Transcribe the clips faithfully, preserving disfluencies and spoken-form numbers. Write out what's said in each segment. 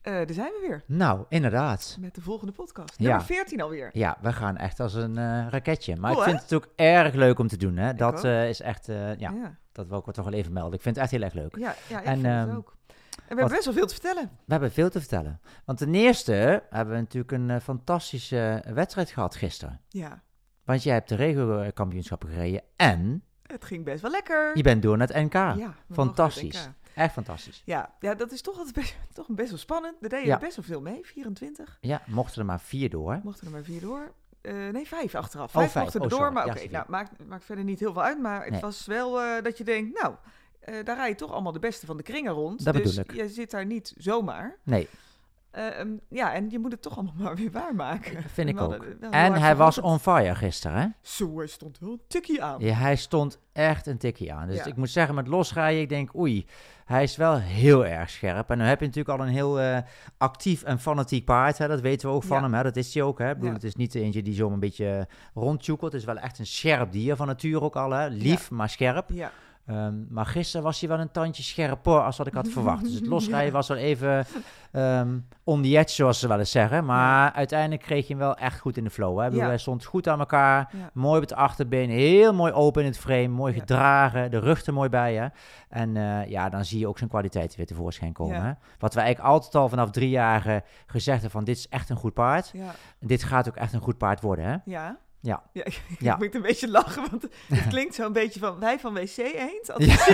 Uh, daar zijn we weer. Nou, inderdaad. Met de volgende podcast. Ja. Nummer veertien alweer. Ja, we gaan echt als een uh, raketje. Maar cool, ik vind hè? het ook erg leuk om te doen. Hè? Ik Dat ook. uh, is echt, uh, ja, ja, dat wil ik toch wel even melden. Ik vind het echt heel erg leuk. ja, ja ik En, vind het um, ook. En we hebben best wel veel te vertellen. We hebben veel te vertellen. Want ten eerste hebben we natuurlijk een uh, fantastische wedstrijd gehad gisteren. Ja. Want jij hebt de regio-kampioenschappen gereden en... Het ging best wel lekker. Je bent door naar het N K. Ja, fantastisch. Echt fantastisch. Ja, ja, dat is toch, altijd best, toch best wel spannend. Er deden ja. er best wel veel mee, vierentwintig. Ja, mochten er maar vier door. Mochten er maar vier door. Uh, nee, vijf achteraf. Oh, Vijf, vijf. mochten er oh, door, sorry. maar ja, oké, okay, nou, maakt, maakt verder niet heel veel uit. Maar het nee. was wel uh, dat je denkt, nou, uh, daar rij je toch allemaal de beste van de kringen rond. Dat dus bedoel ik. je zit daar niet zomaar. Nee. Uh, um, ja, en je moet het toch allemaal maar weer waarmaken. Vind ik ook. Wel en hij was on fire gisteren, hè? Zo, hij stond wel een tikkie aan. Ja, hij stond echt een tikkie aan. Dus ja. ik moet zeggen, met losrijden, ik denk, oei, hij is wel heel erg scherp. En dan heb je natuurlijk al een heel uh, actief en fanatiek paard, hè? Dat weten we ook van ja. hem, hè? Dat is hij ook, hè? Ik bedoel, ja. Het is niet eentje die zomaar een beetje rondtjoekelt. Het is wel echt een scherp dier van nature ook al, hè? Lief, ja. maar scherp. Ja. Um, maar gisteren was hij wel een tandje scherper als wat ik had verwacht. Dus het losrijden ja. was wel even um, on the edge, zoals ze wel eens zeggen. Maar ja. uiteindelijk kreeg je hem wel echt goed in de flow. Hè? Ja. Hij stond goed aan elkaar, ja. mooi op het achterbeen, heel mooi open in het frame, mooi ja. gedragen, de rug er mooi bij. Hè? En uh, ja, dan zie je ook zijn kwaliteiten weer tevoorschijn komen. Ja. Hè? Wat we eigenlijk altijd al vanaf drie jaar uh, gezegd hebben van dit is echt een goed paard. Ja. Dit gaat ook echt een goed paard worden. Hè? Ja. Ja. ja, ik ja. moet een beetje lachen, want het klinkt zo'n beetje van wij van W C Eend. Ja,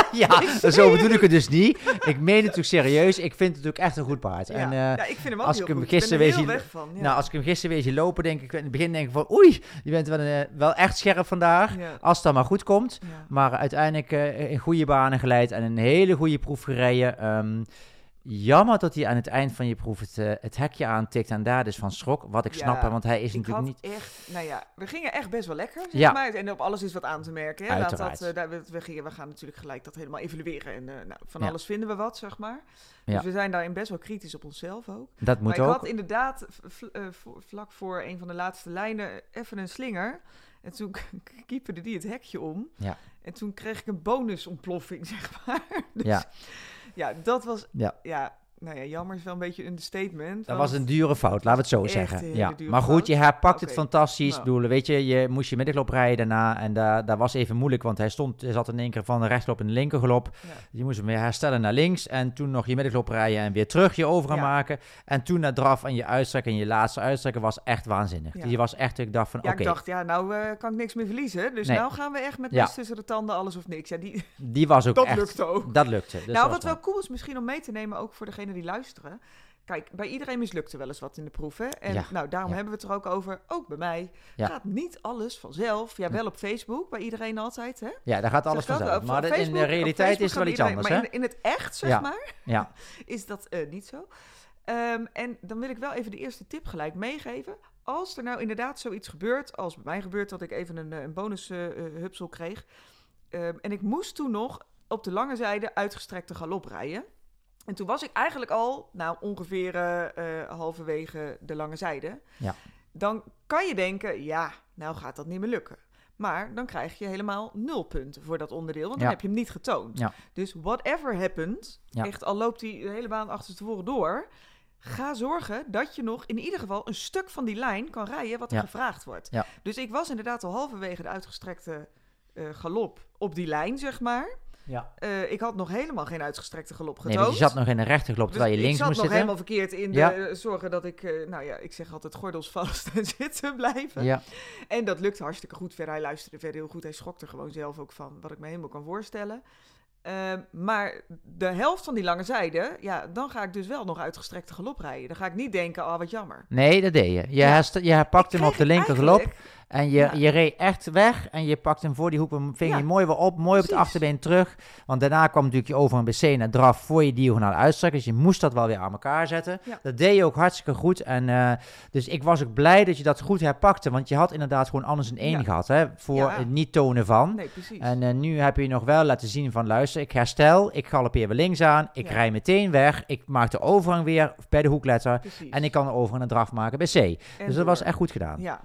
ja zo bedoel ik het dus niet. Ik meen het natuurlijk serieus. Ik vind het natuurlijk echt een goed paard. Ja, en, uh, ja ik vind hem ook als heel ik hem goed. Gisteren ik ben er weer heel zie, weg van. Ja. Nou, als ik hem gisteren weer zie lopen, denk ik in het begin denk ik van oei, je bent wel, uh, wel echt scherp vandaag. Ja. Als het dan maar goed komt. Ja. Maar uiteindelijk uh, in goede banen geleid en een hele goede proef gereden. Um, Jammer dat hij aan het eind van je proef het, uh, het hekje aantikt en daar dus van schrok. Wat ik ja, snap, hè, want hij is ik natuurlijk had niet... echt, nou ja, we gingen echt best wel lekker, zeg ja. maar. En op alles is wat aan te merken. Hè. Uiteraard. Laat dat, uh, daar, we, we, gingen, we gaan natuurlijk gelijk dat helemaal evalueren. En uh, nou, van ja. alles vinden we wat, zeg maar. Ja. Dus we zijn daarin best wel kritisch op onszelf ook. Dat moet maar ook. ik had inderdaad v- uh, v- vlak voor een van de laatste lijnen even een slinger. En toen kieperde die het hekje om. Ja. En toen kreeg ik een bonusontploffing, zeg maar. Dus ja. ja, dat was... Ja. ja Nou ja, jammer is wel een beetje een understatement. Dat was een dure fout, laten we het zo zeggen. Ja. Maar goed, je herpakt okay. het fantastisch. Nou. Bedoel, weet je, je moest je middenglop rijden daarna. En daar, daar was even moeilijk, want hij stond, hij zat in één keer van de rechtsglop in de linkerglop. Ja. Je moest hem weer herstellen naar links. En toen nog je middenglop rijden en weer terug je over ja. maken. En toen naar draf en je uitstrekken. En je laatste uitstrekken was echt waanzinnig. Ja. Die was echt, ik dacht van ja, oké. Ja, okay. ik dacht, ja, nou uh, kan ik niks meer verliezen. Dus nee. nou gaan we echt met ja. mes tussen de tanden, alles of niks. Ja, die, die was ook dat echt... Dat lukte ook. Dat lukte. Dus nou, dat wat wel wel cool is misschien om mee te nemen, ook voor degenen die luisteren. Kijk, bij iedereen mislukte wel eens wat in de proef, hè? En ja, nou, daarom ja. hebben we het er ook over. Ook bij mij ja. gaat niet alles vanzelf. Ja, wel op Facebook, bij iedereen altijd, hè? Ja, daar gaat alles zeg vanzelf. Op, maar op Facebook, in de realiteit is het wel iets iedereen, anders, maar hè? In, in het echt, zeg ja. maar, ja. is dat uh, niet zo. Um, en dan wil ik wel even de eerste tip gelijk meegeven. Als er nou inderdaad zoiets gebeurt, als bij mij gebeurt dat ik even een, een bonus uh, hupsel kreeg. Um, en ik moest toen nog op de lange zijde uitgestrekte galop rijden. En toen was ik eigenlijk al, nou ongeveer uh, uh, halverwege de lange zijde. Ja. Dan kan je denken, ja, nou gaat dat niet meer lukken. Maar dan krijg je helemaal nul punten voor dat onderdeel, want dan ja. heb je hem niet getoond. Ja. Dus whatever happened, ja. echt al loopt hij de hele baan achterstevoren door, ga zorgen dat je nog in ieder geval een stuk van die lijn kan rijden wat er ja. gevraagd wordt. Ja. Dus ik was inderdaad al halverwege de uitgestrekte uh, galop op die lijn, zeg maar. Ja. Uh, ik had nog helemaal geen uitgestrekte galop getoond. Nee, want je zat nog in de rechterglop terwijl dus je links moest zitten. Ik zat nog helemaal verkeerd in de ja. uh, zorgen dat ik, uh, nou ja, ik zeg altijd gordels vast en zitten blijven. Ja. En dat lukte hartstikke goed verder. Hij luisterde verder heel goed. Hij schrok er gewoon zelf ook van, wat ik me helemaal kan voorstellen. Uh, maar de helft van die lange zijde, ja, dan ga ik dus wel nog uitgestrekte galop rijden. Dan ga ik niet denken, oh, wat jammer. Nee, dat deed je. Je, ja. herst, je herpakt hem op de linkergalop. En je, ja. je reed echt weg en je pakt hem voor die hoek, ving ja. je mooi weer op, mooi Precies. op het achterbeen terug. Want daarna kwam natuurlijk je over een B C naar draf voor je diagonaal uitstrekken. Dus je moest dat wel weer aan elkaar zetten. Ja. Dat deed je ook hartstikke goed. En uh, dus ik was ook blij dat je dat goed herpakte. Want je had inderdaad gewoon anders een één ja. gehad, hè, voor ja. het niet tonen van. Nee, precies. En uh, nu heb je nog wel laten zien van, luister, ik herstel, ik galoppeer weer links aan, ik ja. rij meteen weg, ik maak de overgang weer bij de hoekletter. Precies. En ik kan de overgang naar draf maken bij C. En dus dat door. was echt goed gedaan. Ja. ja.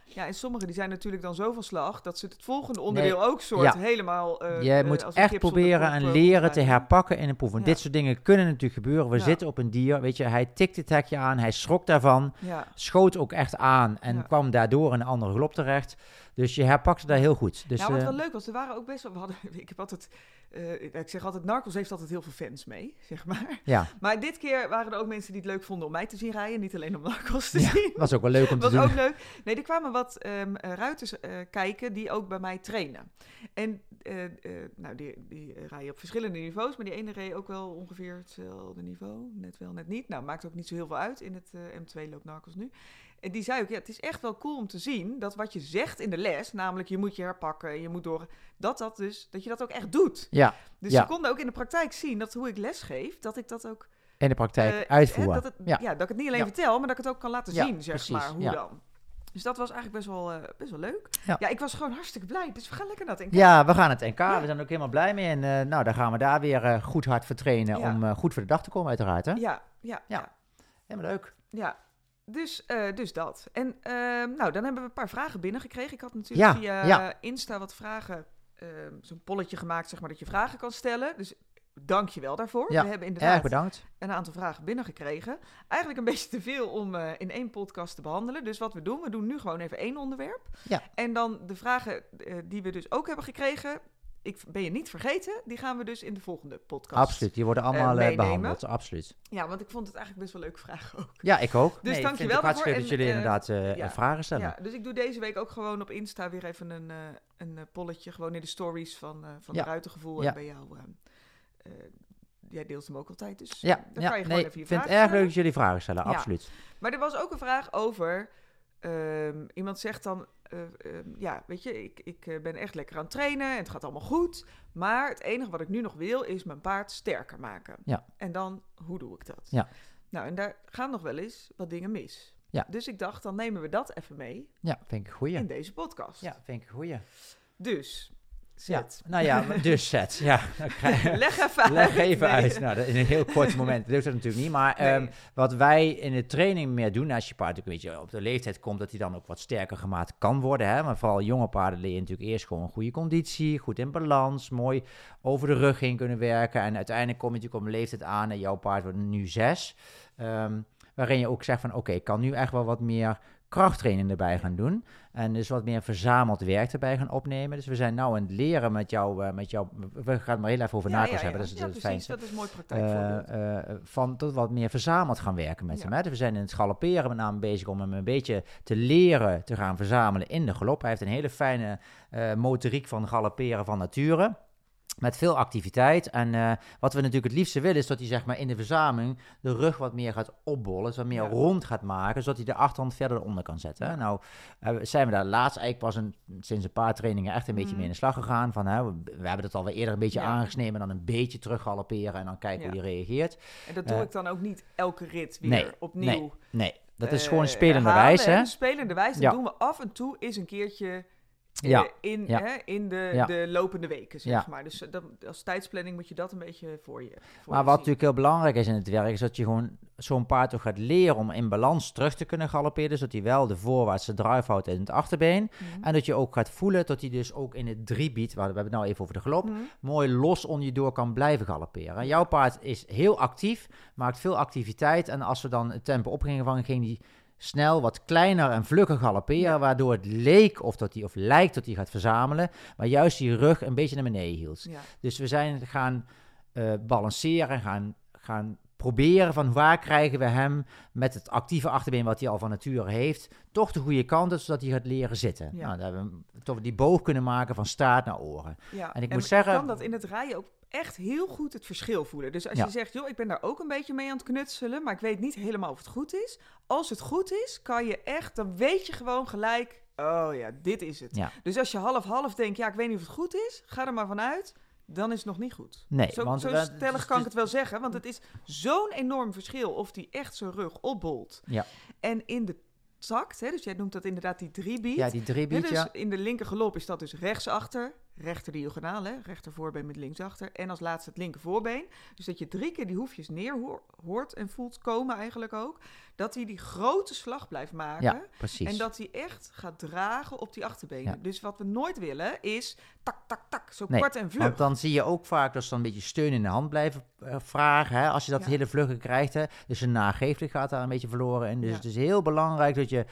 Ja, en sommigen die zijn natuurlijk dan zo van slag dat ze het volgende onderdeel Nee, ook soort ja. helemaal... Uh, Je uh, moet als een echt kip zonder proberen kop, en uh, leren te opdraaien. herpakken in een proef. Want Ja. dit soort dingen kunnen natuurlijk gebeuren. We Ja. zitten op een dier, weet je, hij tikte het hekje aan, hij schrok daarvan, Ja. schoot ook echt aan en Ja. kwam daardoor in een andere galop terecht. Dus je herpakte daar heel goed. Dus, nou, wat uh, wel leuk was, er waren ook best wel... We hadden, ik heb altijd... Uh, ik zeg altijd, Narcos heeft altijd heel veel fans mee, zeg maar. ja. Maar dit keer waren er ook mensen die het leuk vonden om mij te zien rijden. Niet alleen om Narcos te ja, zien. was ook wel leuk om te was doen. ook leuk. Nee, er kwamen wat um, ruiters uh, kijken die ook bij mij trainen. En uh, uh, nou, die, die uh, rijden op verschillende niveaus. Maar die ene reed ook wel ongeveer hetzelfde niveau. Net wel, net niet. Nou, maakt ook niet zo heel veel uit. In het uh, M twee loopt Narcos nu. En die zei ook, ja, het is echt wel cool om te zien dat wat je zegt in de les, namelijk je moet je herpakken, je moet door, dat dat dus, dat je dat ook echt doet. Ja. Dus ja. ze konden ook in de praktijk zien dat hoe ik les geef, dat ik dat ook... In de praktijk uh, uitvoeren. Hè, dat het, ja. ja, dat ik het niet alleen ja. vertel, maar dat ik het ook kan laten ja, zien, zeg precies, maar, hoe ja. dan. Dus dat was eigenlijk best wel, uh, best wel leuk. Ja. ja, ik was gewoon hartstikke blij, dus we gaan lekker naar het N K. Ja, we gaan het N K. Ja. Ja. We zijn er ook helemaal blij mee. En uh, nou, daar gaan we daar weer uh, goed hard voor trainen Ja. om uh, goed voor de dag te komen uiteraard. Hè? Ja, ja, ja. Ja. Helemaal leuk. Ja. Dus, uh, dus dat. En uh, nou, dan hebben we een paar vragen binnengekregen. Ik had natuurlijk Ja, via ja. Insta wat vragen, uh, zo'n polletje gemaakt, zeg maar, dat je vragen kan stellen. Dus dank je wel daarvoor. Ja, we hebben inderdaad erg bedankt. een aantal vragen binnengekregen. Eigenlijk een beetje te veel om uh, in één podcast te behandelen. Dus wat we doen, we doen nu gewoon even één onderwerp. Ja. En dan de vragen uh, die we dus ook hebben gekregen, ik ben je niet vergeten, die gaan we dus in de volgende podcast. Absoluut, die worden allemaal uh, behandeld, absoluut. Ja, want ik vond het eigenlijk best wel leuke vragen ook. Ja, ik ook. Dus nee, dank ik je vind wel het daarvoor. hartstikke dat jullie uh, inderdaad uh, ja, vragen stellen. Ja, dus ik doe deze week ook gewoon op Insta weer even een, uh, een uh, polletje, gewoon in de stories van, uh, van ja. de Ruitengevoel Ja. en bij jou. Uh, uh, jij deelt hem ook altijd, dus ja, dan ja, kan je gewoon nee, even je ik vind het vragen erg leuk stellen. dat jullie vragen stellen, Ja. absoluut. Maar er was ook een vraag over, um, iemand zegt dan, uh, um, ja, weet je, ik, ik uh, ben echt lekker aan het trainen en het gaat allemaal goed, maar het enige wat ik nu nog wil is mijn paard sterker maken. Ja. En dan, hoe doe ik dat? Ja. Nou, en daar gaan nog wel eens wat dingen mis. Ja. Dus ik dacht, dan nemen we dat even mee Ja, vind ik een goeie. in deze podcast. Ja, vind ik een goeie. Dus, Ja, zet. nou ja, dus zet. Ja, dan krijg je- Leg even uit. Leg even Nee. uit. Nou, dat in een heel kort moment. Dat doet dat natuurlijk niet. Maar Nee. um, wat wij in de training meer doen, als je paard ook een beetje op de leeftijd komt, dat hij dan ook wat sterker gemaakt kan worden. Hè? Maar vooral jonge paarden leer je natuurlijk eerst gewoon een goede conditie, goed in balans, mooi over de rug heen kunnen werken. En uiteindelijk kom je natuurlijk op een leeftijd aan en jouw paard wordt nu zes. Um, waarin je ook zegt van, oké, okay, ik kan nu echt wel wat meer krachttraining erbij gaan doen. En dus wat meer verzameld werk erbij gaan opnemen. Dus we zijn nou aan het leren met jou, uh, met jou we gaan het maar heel even over Ja, Narcos ja, ja. hebben. Dat is ja, het precies. fijnste. Dat is een mooi praktijkvoorbeeld. Uh, uh, van tot wat meer verzameld gaan werken met Ja. hem. Hè? Dus we zijn in het galopperen met name bezig om hem een beetje te leren te gaan verzamelen in de galop. Hij heeft een hele fijne uh, motoriek van galopperen van nature. Met veel activiteit. En uh, wat we natuurlijk het liefste willen is dat hij zeg maar in de verzameling de rug wat meer gaat opbollen. Dus wat meer Ja. rond gaat maken. Zodat hij de achterhand verder eronder kan zetten. Ja. Hè? Nou uh, zijn we daar laatst eigenlijk pas een, sinds een paar trainingen echt een beetje Mm. mee in de slag gegaan. Van, hè, we, we hebben het alweer eerder een beetje Ja. aangesneden. Dan een beetje terug galopperen en dan kijken Ja. hoe hij reageert. En dat doe uh, ik dan ook niet elke rit weer nee, opnieuw. Nee, nee. Dat is uh, gewoon een spelende herhalen, wijze. Hè? Spelende wijze. Ja. Dat doen we af en toe eens een keertje uh, Ja. in, Ja. Hè, in de, Ja. de lopende weken, zeg Ja. maar. Dus uh, dat, als tijdsplanning moet je dat een beetje voor je voor Maar je wat zien. natuurlijk heel belangrijk is in het werk, is dat je gewoon zo'n paard ook gaat leren om in balans terug te kunnen galopperen. Dus dat hij wel de voorwaartse drive houdt in het achterbeen. Mhm. En dat je ook gaat voelen dat hij dus ook in het driebeat, waar we hebben het nou even over de galop, Mhm. mooi los onder je door kan blijven galopperen. En jouw paard is heel actief, maakt veel activiteit. En als we dan het tempo opgingen van, ging hij snel wat kleiner en vlugger galopperen, Ja. waardoor het leek of dat hij of lijkt dat hij gaat verzamelen, maar juist die rug een beetje naar beneden hield. Ja. Dus we zijn gaan uh, balanceren, gaan, gaan proberen van waar krijgen we hem met het actieve achterbeen wat hij al van nature heeft, toch de goede kant op, zodat hij gaat leren zitten. Ja. Nou, dan hebben we toch die boog kunnen maken van staart naar oren. Ja. En ik en moet zeggen- kan dat in het rijden ook echt heel goed het verschil voelen. Dus als Ja. je zegt, joh, ik ben daar ook een beetje mee aan het knutselen, maar ik weet niet helemaal of het goed is. Als het goed is, kan je echt, dan weet je gewoon gelijk, oh ja, dit is het. Ja. Dus als je half-half denkt, ja, ik weet niet of het goed is, ga er maar vanuit, dan is het nog niet goed. Nee, zo want zo we- stellig kan ik het wel zeggen, want het is zo'n enorm verschil of die echt zijn rug opbolt. Ja. En in de takt, hè, dus jij noemt dat inderdaad die driebeat. Ja, die Hè, driebeat, dus ja. in de linker galop is dat dus rechtsachter, rechter diagonaal, hè, rechter voorbeen met linksachter. En als laatste het linker voorbeen. Dus dat je drie keer die hoefjes neer hoor, hoort en voelt komen eigenlijk ook. Dat hij die grote slag blijft maken. Ja, precies. En dat hij echt gaat dragen op die achterbenen. Ja. Dus wat we nooit willen is tak, tak, tak, zo Nee, kort en vlug. Want dan zie je ook vaak dat ze dan een beetje steun in de hand blijven uh, vragen. Hè? Als je dat Ja. hele vlugge krijgt. Hè? Dus een nageeflijk gaat daar een beetje verloren in. Dus Ja. het is heel belangrijk dat je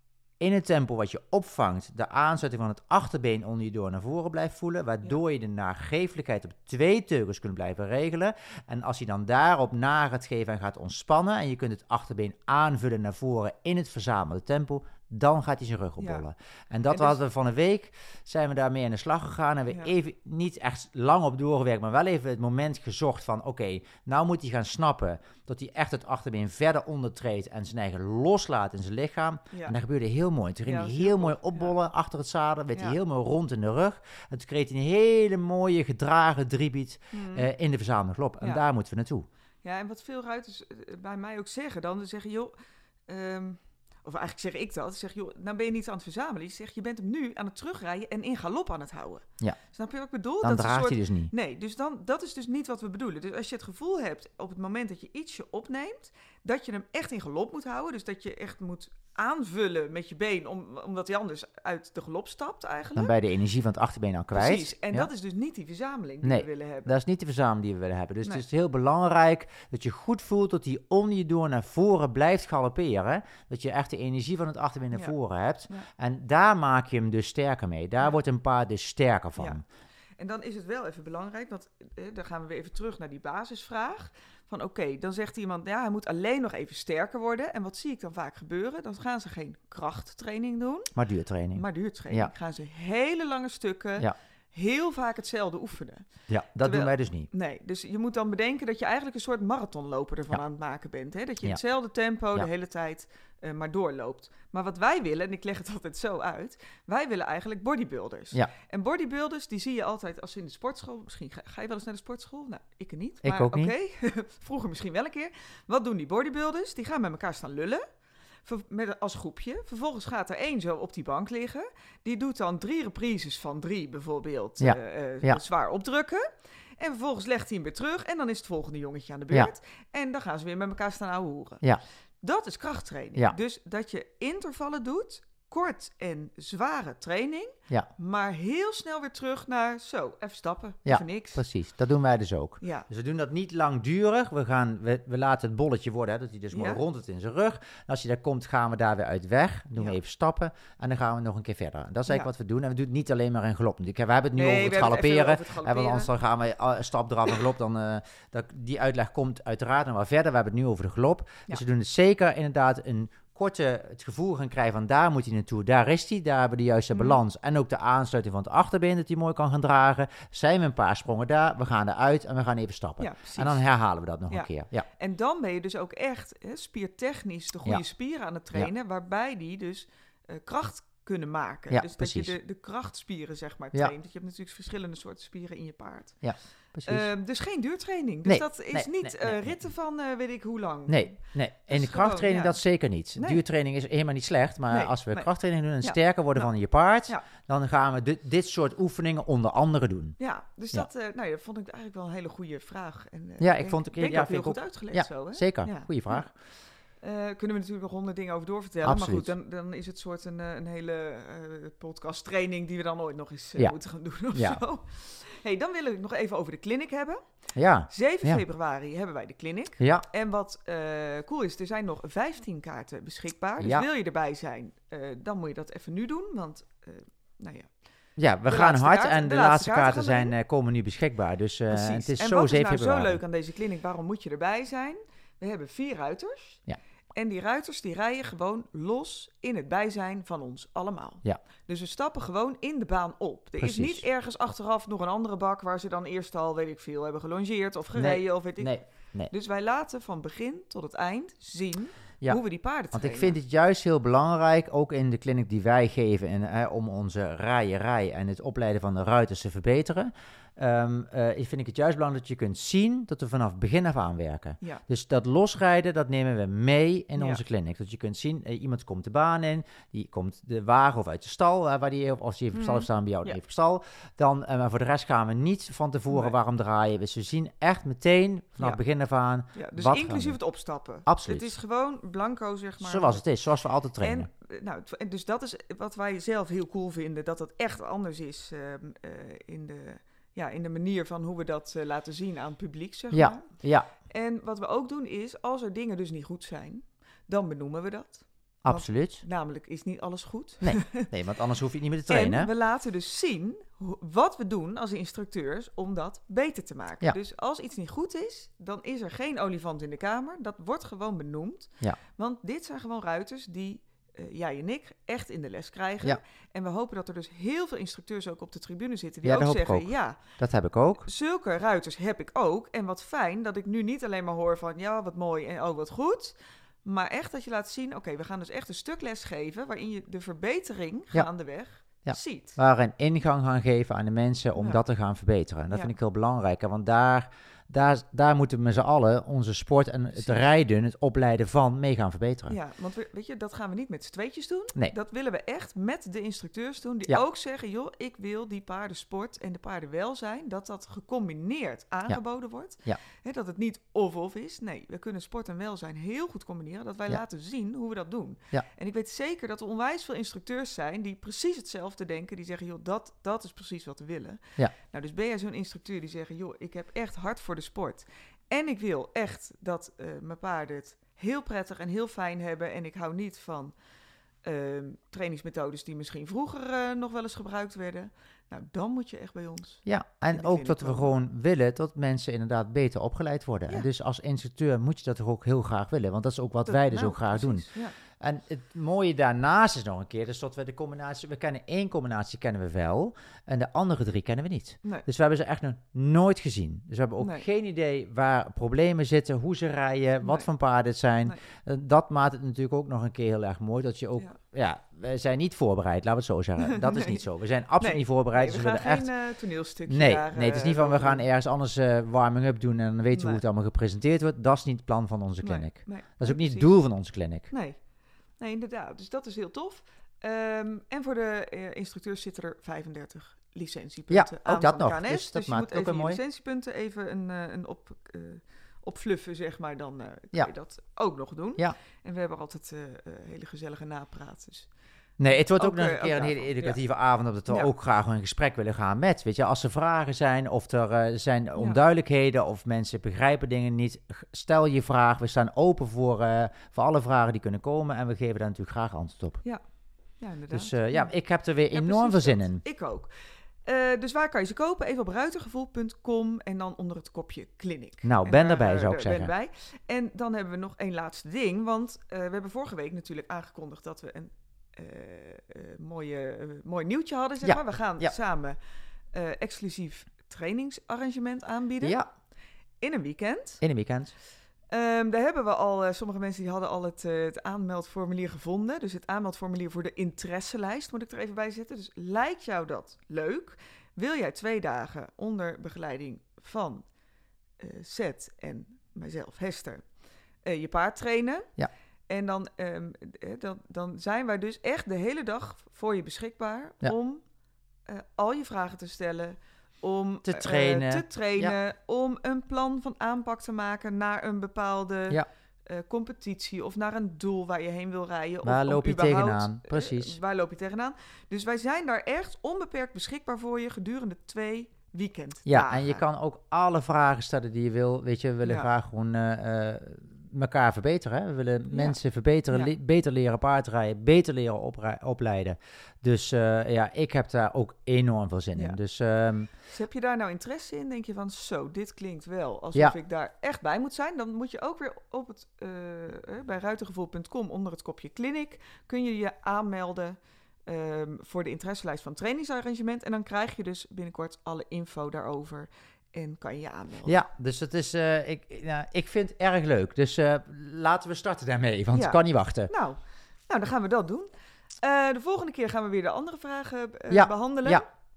in het tempo wat je opvangt, de aanzetting van het achterbeen onder je door naar voren blijft voelen, waardoor je de nageeflijkheid op twee teugels kunt blijven regelen. En als je dan daarop na gaat geven en gaat ontspannen en je kunt het achterbeen aanvullen naar voren in het verzamelde tempo, dan gaat hij zijn rug opbollen. Ja. En dat en dus, hadden we van een week, zijn we daarmee aan de slag gegaan en we ja. even niet echt lang op doorgewerkt, maar wel even het moment gezocht van, oké, okay, nou moet hij gaan snappen dat hij echt het achterbeen verder ondertreedt en zijn eigen loslaat in zijn lichaam. Ja. En dat gebeurde heel mooi. Toen ging ja, hij heel, heel mooi opbollen ja. achter het zadel, werd ja. hij heel mooi rond in de rug. En toen kreeg hij een hele mooie gedragen driebeat mm. uh, in de verzamelde galop. En ja. daar moeten we naartoe. Ja, en wat veel ruiters uh, bij mij ook zeggen dan, dan zeggen, joh... Um... Of eigenlijk zeg ik dat. Ik zeg, joh, nou ben je niet aan het verzamelen. Je zegt, je bent hem nu aan het terugrijden en in galop aan het houden. Ja. Snap je wat ik bedoel? Dan dat draagt soort... hij dus niet. Nee, dus dan, dat is dus niet wat we bedoelen. Dus als je het gevoel hebt op het moment dat je ietsje opneemt, dat je hem echt in galop moet houden. Dus dat je echt moet aanvullen met je been, om, omdat hij anders uit de galop stapt eigenlijk. Dan bij de energie van het achterbeen al kwijt. Precies, en ja. dat is dus niet die verzameling die nee, we willen hebben. dat is niet de verzameling die we willen hebben. Dus nee. het is heel belangrijk dat je goed voelt dat hij onder je door naar voren blijft galopperen. Dat je echt de energie van het achterbeen naar ja. voren hebt. Ja. En daar maak je hem dus sterker mee. Daar ja. wordt een paard dus sterker van. Ja. En dan is het wel even belangrijk, want eh, dan gaan we weer even terug naar die basisvraag. Van oké, okay, dan zegt iemand, ja, hij moet alleen nog even sterker worden. En wat zie ik dan vaak gebeuren? Dan gaan ze geen krachttraining doen. Maar duurtraining. Maar duurtraining. Ja. Gaan ze hele lange stukken, ja. heel vaak hetzelfde oefenen. Ja, dat Terwijl, doen wij dus niet. Nee, dus je moet dan bedenken dat je eigenlijk een soort marathonloper ervan ja. aan het maken bent. Hè? Dat je ja. hetzelfde tempo ja. de hele tijd uh, maar doorloopt. Maar wat wij willen, en ik leg het altijd zo uit, wij willen eigenlijk bodybuilders. Ja. En bodybuilders, die zie je altijd als ze in de sportschool, misschien ga, ga je wel eens naar de sportschool? Nou, ik niet. Ik maar, ook okay. niet. Vroeger misschien wel een keer. Wat doen die bodybuilders? Die gaan met elkaar staan lullen. Met, als groepje. Vervolgens gaat er één zo op die bank liggen. Die doet dan drie reprises van drie bijvoorbeeld ja. uh, uh, ja. zwaar opdrukken. En vervolgens legt hij hem weer terug. En dan is het volgende jongetje aan de beurt. Ja. En dan gaan ze weer met elkaar staan ouwehoeren. Ja. Dat is krachttraining. Ja. Dus dat je intervallen doet. Kort en zware training. Ja. Maar heel snel weer terug naar zo, even stappen, ja, even niks. Precies. Dat doen wij dus ook. Ja. Dus we doen dat niet langdurig. We, gaan, we, we laten het bolletje worden, hè, dat hij dus mooi ja. rond het in zijn rug. En als hij daar komt, gaan we daar weer uit weg. Dan doen ja. we even stappen en dan gaan we nog een keer verder. Dat is eigenlijk ja. wat we doen. En we doen het niet alleen maar in galop. We hebben het nu nee, over, het galopperen. over het galopperen. Want anders dan gaan we een stap eraf en galop. Dan, uh, dat, die uitleg komt uiteraard nog wel verder. We hebben het nu over de galop. Ja. Dus we doen het zeker inderdaad een korte het gevoel gaan krijgen van daar moet hij naartoe, daar is hij, daar hebben we de juiste mm. balans en ook de aansluiting van het achterbeen dat hij mooi kan gaan dragen. Zijn we een paar sprongen daar, we gaan eruit en we gaan even stappen. Ja, en dan herhalen we dat nog ja. een keer. Ja. En dan ben je dus ook echt hè, spiertechnisch de goede ja. spieren aan het trainen, ja. waarbij die dus uh, kracht kunnen maken. Ja, dus precies. dat je de, de krachtspieren zeg maar traint. Ja. Dat je hebt natuurlijk verschillende soorten spieren in je paard. Ja. Uh, dus geen duurtraining. Dus nee, dat is nee, niet nee, nee, uh, ritten van uh, weet ik hoe lang. Nee, nee. En de krachttraining ja. dat zeker niet. Nee. Duurtraining is helemaal niet slecht. Maar nee, als we nee. krachttraining doen en ja. sterker worden nou, van je paard, ja. dan gaan we dit, dit soort oefeningen onder andere doen. Ja, dus ja. dat, uh, nou, dat vond ik eigenlijk wel een hele goede vraag. En, uh, ja, ik denk, vond het denk ja, ook heel goed ook, uitgelegd ja, zo. Hè? Zeker, ja. goede vraag. Ja. Uh, kunnen we natuurlijk nog honderd dingen over doorvertellen. Absoluut. Maar goed, dan, dan is het soort een, een hele uh, podcast training die we dan ooit nog eens uh, ja. moeten gaan doen of ja. zo. Hey, dan wil ik nog even over de clinic hebben. Ja. zeven ja. februari hebben wij de clinic. Ja. En wat uh, cool is, er zijn nog vijftien kaarten beschikbaar. Dus ja. wil je erbij zijn, uh, dan moet je dat even nu doen. Want, uh, nou ja... Ja, we de gaan hard kaarten, en de, de laatste, laatste kaarten, kaarten zijn, uh, komen nu beschikbaar. Dus uh, het is en zo wat zeven is nou februari. zo leuk aan deze clinic? Waarom moet je erbij zijn? We hebben vier ruiters. Ja. En die ruiters die rijden gewoon los in het bijzijn van ons allemaal. Ja. Dus we stappen gewoon in de baan op. Er Precies. is niet ergens achteraf nog een andere bak waar ze dan eerst al, weet ik veel, hebben gelongeerd of gereden nee. of weet ik. Nee. Nee. Dus wij laten van begin tot het eind zien ja. hoe we die paarden Want trainen. ik vind het juist heel belangrijk, ook in de clinic die wij geven, en, eh, om onze raaierij en het opleiden van de ruiters te verbeteren. um, uh, vind ik het juist belangrijk dat je kunt zien dat we vanaf begin af aan werken. Ja. Dus dat losrijden, dat nemen we mee in Ja. onze clinic. Dat je kunt zien, uh, iemand komt de baan in, die komt de wagen of uit de stal, uh, waar die, of als die even op stal Mhm. staan bij jou, dan Ja. even op stal. Dan, uh, maar voor de rest gaan we niet van tevoren Nee. waarom draaien. Dus we zien echt meteen vanaf Ja. begin af aan, Ja, dus wat gaan inclusief we het opstappen. Absoluut. Het is gewoon blanco, zeg maar. zoals het is, zoals we altijd trainen. En, eh, nou, het- en dus dat is wat wij zelf heel cool vinden, dat het echt anders is ehm, eh, in, de, ja, in de manier van hoe we dat eh, laten zien aan het publiek, zeg Ja. maar. Ja, En wat we ook doen is, als er dingen dus niet goed zijn, dan benoemen we dat. absoluut. Namelijk is niet alles goed. Nee, nee, want anders hoef je het niet meer te trainen. En we laten dus zien ho- wat we doen als instructeurs om dat beter te maken. Ja. Dus als iets niet goed is, dan is er geen olifant in de kamer. Dat wordt gewoon benoemd. Ja. Want dit zijn gewoon ruiters die uh, jij en ik echt in de les krijgen. Ja. En we hopen dat er dus heel veel instructeurs ook op de tribune zitten die Ja, ook dat hoop ik zeggen, ook. ja, Dat heb ik ook. zulke ruiters heb ik ook. En wat fijn dat ik nu niet alleen maar hoor van, ja, wat mooi en oh, wat goed. Maar echt dat je laat zien, oké, we gaan dus echt een stuk les geven waarin je de verbetering Ja. gaandeweg Ja. ziet. Waar een ingang gaan geven aan de mensen om Ja. dat te gaan verbeteren. En dat Ja. vind ik heel belangrijk. hè, Want daar, daar, daar moeten we met z'n allen onze sport en het Precies. rijden, het opleiden van, mee gaan verbeteren. Ja, want we, weet je, dat gaan we niet met z'n tweetjes doen. Nee. Dat willen we echt met de instructeurs doen. Die Ja. ook zeggen, joh, ik wil die paardensport en de paardenwelzijn, dat dat gecombineerd aangeboden wordt. Ja. Hè, dat het niet of-of is. Nee, we kunnen sport en welzijn heel goed combineren. Dat wij Ja. laten zien hoe we dat doen. Ja. En ik weet zeker dat er onwijs veel instructeurs zijn die precies hetzelfde denken. Die zeggen, joh, dat, dat is precies wat we willen. Ja. Nou, dus ben jij zo'n instructeur die zegt, joh, ik heb echt hart voor de sport. En ik wil echt dat uh, mijn paarden het heel prettig en heel fijn hebben. En ik hou niet van uh, trainingsmethodes die misschien vroeger uh, nog wel eens gebruikt werden. Nou, dan moet je echt bij ons. Ja, en in de ook dat we kliniek gewoon willen dat mensen inderdaad beter opgeleid worden. Ja. En dus als instructeur moet je dat toch ook heel graag willen. Want dat is ook wat Dat- wij dus nou, ook graag precies, doen. Ja. En het mooie daarnaast is nog een keer, dus dat we de combinatie, we kennen één combinatie kennen we wel, en de andere drie kennen we niet. Nee. Dus we hebben ze echt nog nooit gezien. Dus we hebben ook Nee. geen idee waar problemen zitten, hoe ze rijden, wat Nee. voor paarden het zijn. Nee. Uh, dat maakt het natuurlijk ook nog een keer heel erg mooi, dat je ook, ja, Ja. we zijn niet voorbereid, laten we het zo zeggen. Dat is Nee. niet zo. We zijn absoluut Nee. niet voorbereid, Nee, dus we we gaan willen geen echt... uh, toneelstukje Nee, daar, nee, het is uh, niet van we over gaan doen. ergens anders uh, warming-up doen en dan weten we hoe Nee. het allemaal gepresenteerd wordt. Dat is niet het plan van onze Nee, clinic. nee, Dat is ook niet het precies. doel van onze clinic. Nee. nee, inderdaad. Dus dat is heel tof. Um, en voor de uh, instructeurs zitten er vijfendertig licentiepunten Ja, aan ook dat van de nog. K N S. Dus dat je maakt moet ook even een je mooi. licentiepunten even een, uh, een op, uh, opfluffen, zeg maar. Dan uh, kan Ja. je dat ook nog doen. Ja. En we hebben altijd uh, uh, hele gezellige napraat. Dus. Nee, het wordt ook, Ook, nog eh, een keer ook een hele daarvan, educatieve avond, omdat we Ja. ook graag in gesprek willen gaan met, weet je, als er vragen zijn of er uh, zijn onduidelijkheden of mensen begrijpen dingen niet, g- stel je vraag. We staan open voor, uh, voor alle vragen die kunnen komen en we geven daar natuurlijk graag antwoord op. Ja, inderdaad. Dus uh, ja, ik heb er weer Ja, enorm veel precies zin dat. in. Ik ook. Uh, dus waar kan je ze kopen? Even op ruitergevoel punt com en dan onder het kopje clinic. Nou, En ben daar, erbij, uh, zou ik ben zeggen. erbij. En dan hebben we nog één laatste ding, want uh, we hebben vorige week natuurlijk aangekondigd dat we een uh, uh, mooie, uh, mooi nieuwtje hadden, zeg Ja, maar. We gaan ja. samen uh, exclusief trainingsarrangement aanbieden Ja, in een weekend. in een weekend. Um, daar hebben we al, uh, sommige mensen die hadden al het, uh, het aanmeldformulier gevonden. Dus het aanmeldformulier voor de interesselijst moet ik er even bij zetten. Dus lijkt jou dat leuk? Wil jij twee dagen onder begeleiding van uh, Seth en mijzelf, Hester, uh, je paard trainen? Ja. En dan, um, uh, dan, dan zijn wij dus echt de hele dag voor je beschikbaar Ja. om uh, al je vragen te stellen, om Te uh, trainen. te trainen, om een plan van aanpak te maken naar een bepaalde Ja. uh, competitie of naar een doel waar je heen wil rijden. Waar of om loop je überhaupt, tegenaan? uh, Precies. waar loop je tegenaan? Dus wij zijn daar echt onbeperkt beschikbaar voor je gedurende twee weekenddagen. Ja, en je kan ook alle vragen stellen die je wil. Weet je, we willen Ja. graag gewoon uh, uh, elkaar verbeteren. Hè? We willen Ja. mensen verbeteren, Ja. le- beter leren paardrijden, beter leren oprij- opleiden. Dus uh, ja, ik heb daar ook enorm veel zin Ja. in. Dus um, Dus heb je daar nou interesse in? Denk je van, zo, dit klinkt wel alsof Ja. ik daar echt bij moet zijn? Dan moet je ook weer op het, uh, uh, bij ruitergevoel punt com onder het kopje clinic kun je je aanmelden um, voor de interesselijst van trainingsarrangement. En dan krijg je dus binnenkort alle info daarover en kan je je aanmelden. ja, dus het is, uh, ik, nou, ik vind het erg leuk. Dus uh, laten we starten daarmee, want Ja. het kan niet wachten. Nou, nou, dan gaan we dat doen. Uh, de volgende keer gaan we weer de andere vragen uh, Ja. behandelen. Ja.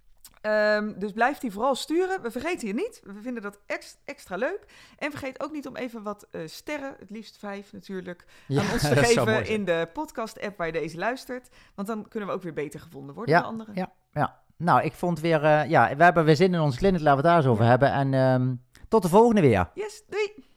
Um, dus blijf die vooral sturen. We vergeten je niet. We vinden dat ex- extra leuk. En vergeet ook niet om even wat uh, sterren, het liefst vijf natuurlijk, ja, aan ons te geven in de podcast-app waar je deze luistert. Want dan kunnen we ook weer beter gevonden worden ja, door anderen. Ja, ja. Nou, ik vond weer... Uh, ja, we hebben weer zin in ons clinic. Laten we het daar eens over ja. hebben. En um, tot de volgende weer. Yes, doei!